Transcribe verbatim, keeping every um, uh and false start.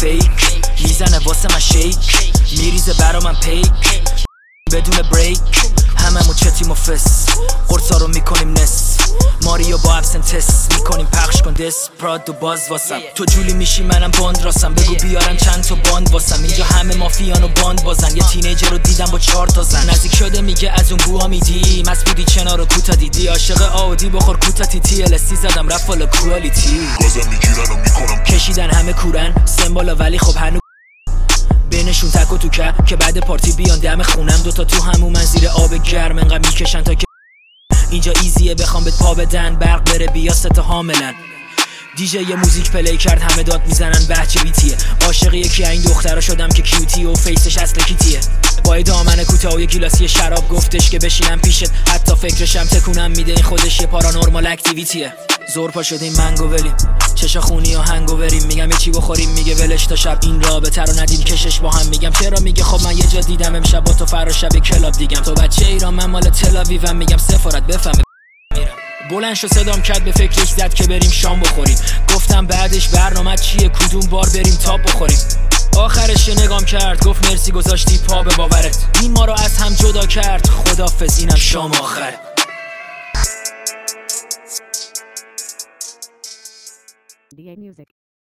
فیک میزنه واسه من شیک میریزه برا من پیک بدون بریک هممو چتیم و فس قرصا رو میکنیم نس ماریو با ابسنتس میکنیم پخش کن دس پراد و باز واسم تو جولی میشی منم باند راستم بگو بیارن چند تا باند واسم اینجا همه مافیان و باند بازن یه تینیجر رو دیدم با چهار تا زن نزدیک شده میگه از اون بوها میدی مست بودی چنا رو کوتا دیدی عاشق آودی بخور کوتا تی تی الستی زدم رفت والا کوالیتی گازم میگیرن و میکنم کشیدن همه کورن سمبالا ولی خب هنو بینشون تک و تو که که بعد پارتی بیان دم خونم دوتا تو همون من زیر آب گرم انقدر میکشن تا که اینجا ایزیه بخوام بهت پا بدن برق بره بیا ستا حاملن دیجی یه موزیک پلی کرد همه داد میزنن بچه بیتیه عاشق یکی این دخترا شدم که کیوتی و فیسش اصل کیتیه با دامن کوتاه و یه گیلاسی شراب گفتش که بشینم پیشت حتی فکرشم تکونم میده این خودش یه پارانورمال اکتیویتیه زور پا شدیم منگو بریم چشا خونی و هنگو بریم میگم یه چی بخوریم میگه ولش تا شب این رابطه رو ندیم کشش با هم میگم چرا میگه خب من یه جا دیدم امشب با تو فردا شب کلاب دیگم تو بچه ایران من مال تلاویوم میگم سفارت بفهمه میرم بلند شو صدام کرد به فکرش زد که بریم شام بخوریم گفتم بعدش برنامه چیه کدوم بار بریم تاب بخوریم آخرش یه نگام کرد گفت مرسی گذاشتی پا به باورت این ما رو از هم جدا کرد خدافظ اینم شام آخره.